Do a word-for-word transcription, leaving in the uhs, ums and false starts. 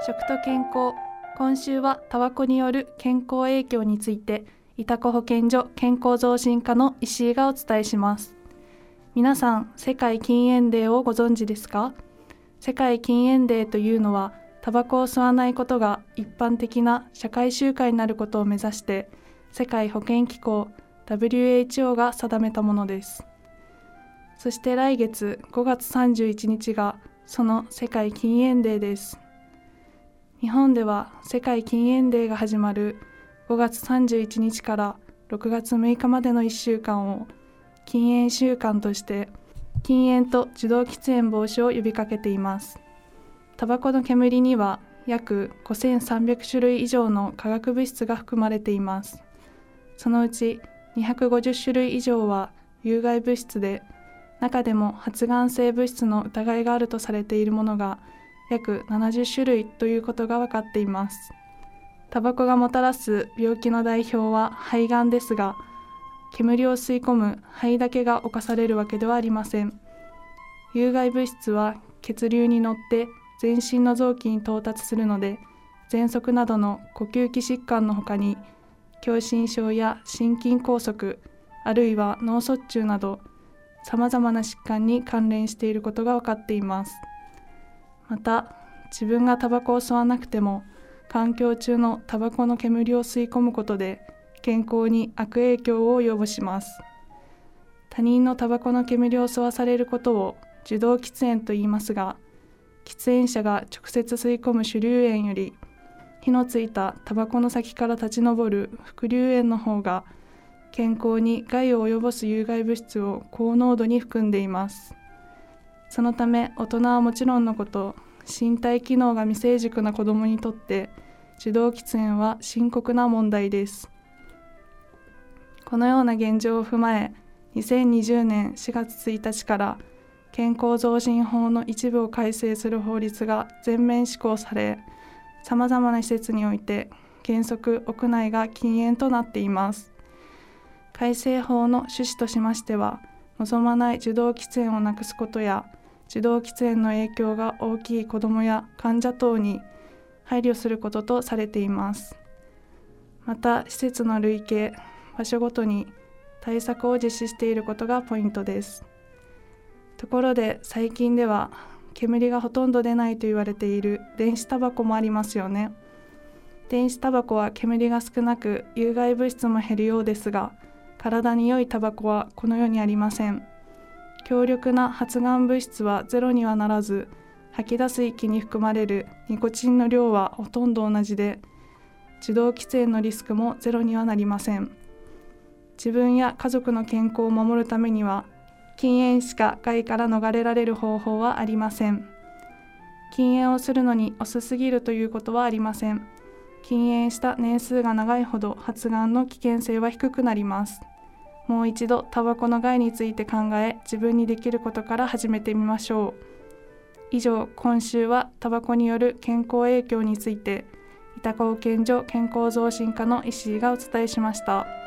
食と健康。今週はタバコによる健康影響について、いたこ保健所健康増進課の石井がお伝えします。皆さん、世界禁煙デーをご存知ですか？世界禁煙デーというのは、タバコを吸わないことが一般的な社会習慣になることを目指して、世界保健機構 ダブリューエイチオー が定めたものです。そして来月ごがつさんじゅういちにちがその世界禁煙デーです。日本では世界禁煙デーが始まるごがつさんじゅういちにちからろくがつむいかまでのいっしゅうかんを禁煙週間として禁煙と受動喫煙防止を呼びかけています。タバコの煙には約ごせんさんびゃくしゅるい以上の化学物質が含まれています。そのうちにひゃくごじゅっしゅるい以上は有害物質で、中でも発がん性物質の疑いがあるとされているものが約ななじゅっしゅるいということが分かっています。タバコがもたらす病気の代表は肺がんですが、煙を吸い込む肺だけが侵されるわけではありません。有害物質は血流に乗って全身の臓器に到達するので、喘息などの呼吸器疾患のほかに、狭心症や心筋梗塞、あるいは脳卒中など、さまざまな疾患に関連していることが分かっています。また、自分がタバコを吸わなくても、環境中のタバコの煙を吸い込むことで、健康に悪影響を及ぼします。他人のタバコの煙を吸わされることを受動喫煙と言いますが、喫煙者が直接吸い込む主流煙より、火のついたタバコの先から立ち上る副流煙の方が、健康に害を及ぼす有害物質を高濃度に含んでいます。そのため、大人はもちろんのこと、身体機能が未成熟な子どもにとって受動喫煙は深刻な問題です。このような現状を踏まえ、にせんにじゅうねんしがつついたちから健康増進法の一部を改正する法律が全面施行され、さまざまな施設において原則屋内が禁煙となっています。改正法の趣旨としましては、望まない受動喫煙をなくすことや、受動喫煙の影響が大きい子どもや患者等に配慮することとされています。また、施設の類型、場所ごとに対策を実施していることがポイントです。ところで、最近では煙がほとんど出ないと言われている電子タバコもありますよね。電子タバコは煙が少なく有害物質も減るようですが、体に良いタバコはこの世にありません。強力な発がん物質はゼロにはならず、吐き出す息に含まれるニコチンの量はほとんど同じで、受動喫煙のリスクもゼロにはなりません。自分や家族の健康を守るためには、禁煙しか害から逃れられる方法はありません。禁煙をするのに遅すぎるということはありません。禁煙した年数が長いほど発がんの危険性は低くなります。もう一度タバコの害について考え、自分にできることから始めてみましょう。以上、今週はタバコによる健康影響について、いたこ保健所健康増進課の石井がお伝えしました。